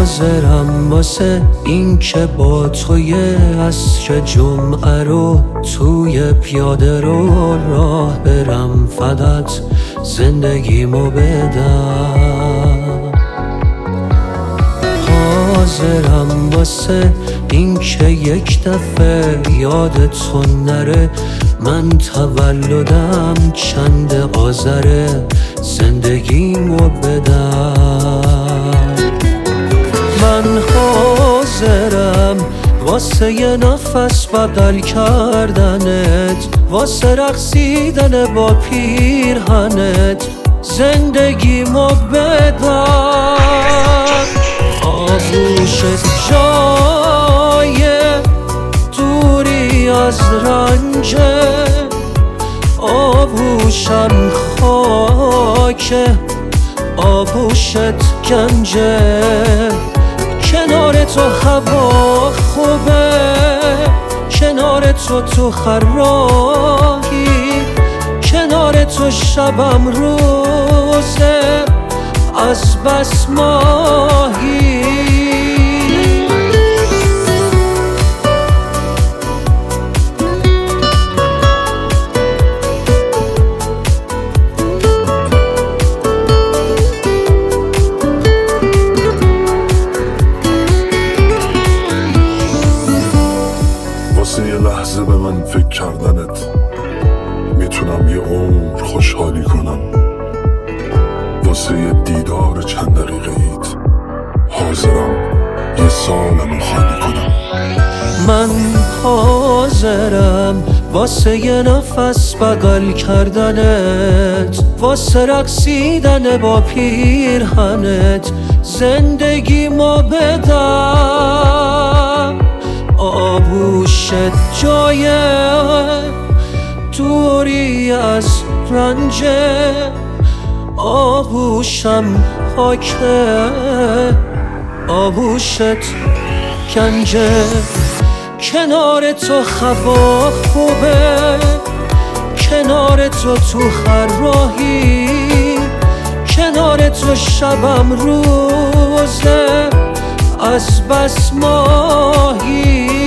حاضرم واسه این که با توی عصر جمعه رو توی پیاده رو راه برم، فقط زندگیمو بدم. حاضرم واسه این که یک دفعه یادتون نره من تولدم چند آذره، زندگیمو بدم. من حاضرم واسه یه نفس بغل کردنت، واسه رقصیدن با پیرهنت، زندگیمو بدم. آغوشت جای دوری از رنجه، آغوشم خاکه، آغوشت گنجه. کنار تو هوا خوبه، کنار تو خراهی، کنار تو شبم روزه از بس ماهی. واسه یه لحظه به من فکر کردنت میتونم یه عمر خوشحالی کنم. واسه یه دیدار چند دقیقه ایت حاضرم یه سالمو خالی کنم. من حاضرم واسه یه نفس بغل کردنت، واسه رقصیدن با پیرهنت، زندگیمو بدم. آغوشت جای دوری از رنجه، آغوشم خاکه، آغوشت گنجه. کنار تو هوا خوبه، کنار تو خراهی، کنار تو شبم روزه از بس ماهی.